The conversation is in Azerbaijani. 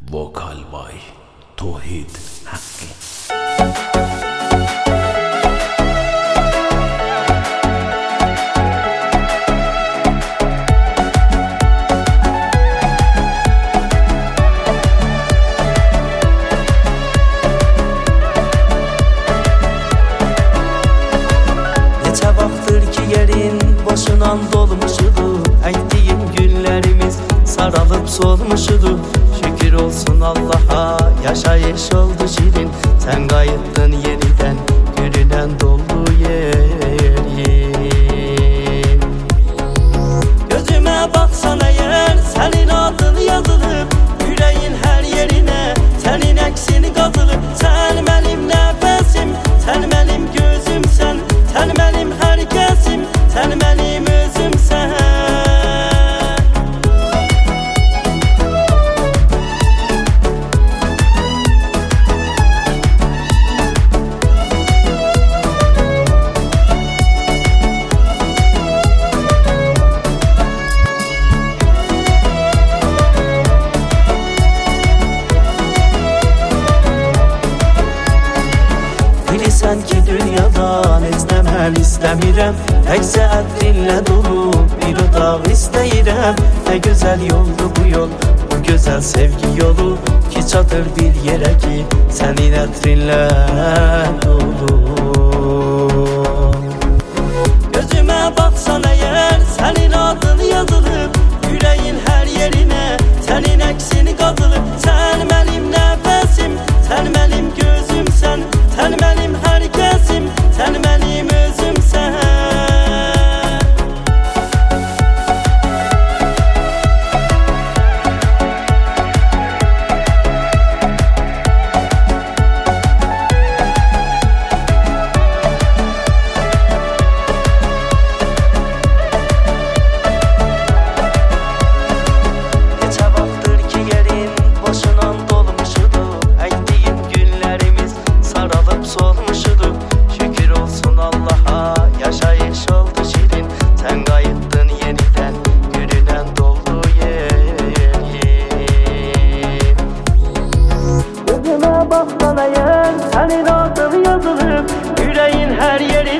Vokal by Tauhid Haqqi. Neçə vaxtdır ki yerin boşunan dolmuşudu, əkdiyim günlərimiz saralıb solmuşudu. Şükür olsun Allah'a, yaşayış oldu şirin. Sen qayıtdın yeniden, görünen dolu yerin. Gözüme baksan eğer, senin adın yazılıb, yüreğin her yerine senin əksini qazılıb. Sen mənim nəfəsim, sen mənim gözümsən, sen mənim hər kəsim, sen mənim özümsən. Bilirsən ki dünyadan istəməl istəmirəm, təkcə ətrinlə dolu bir odaq istəyirəm. Nə gözəl yoldur bu yol, bu gözəl sevgi yolu, ki çatır bir yerə ki sənin ətrinlə dolu. Gözümə baxsan əgər, sənin adın yazılıb, yüreğin hər yerinə sənin əksini qazılıb. Sən mənim nəfəsim, sən mənim gözümsən, sen benim her kesim, sen benim özümsen. Neçə vaxtdır ki yerin boşunan dolmuşudu, əkdiyim günlərimiz saralıb solmuşudu. Şükür olsun Allah'a, yaşayış oldu şirin. Sen qayıtdın yeniden, görünen doldu yerin. Gözüme baksan eğer, senin adın yazılıb, yüreğin her yeri